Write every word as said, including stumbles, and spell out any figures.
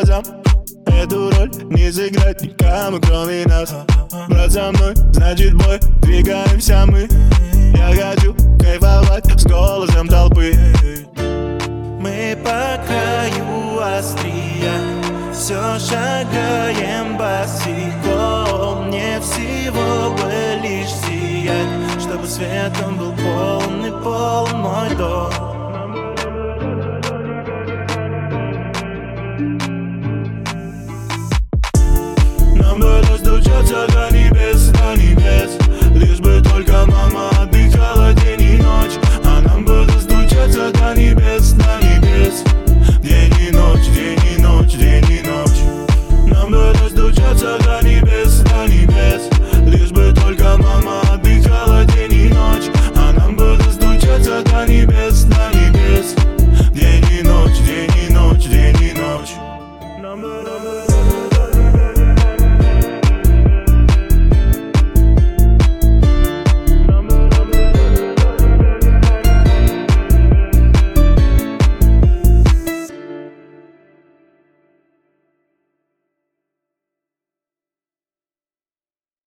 глазам. Эту роль не сыграть никому, кроме нас. Брат, со мной, значит бой, двигаемся мы. Я хочу кайфовать с голосом толпы. Мы по краю острия, все шагаем босиком. Мне всего бы лишь сиять, чтобы светом был полный, полон мой дом. Нам бы достучаться до небес, до небес, лишь бы только мама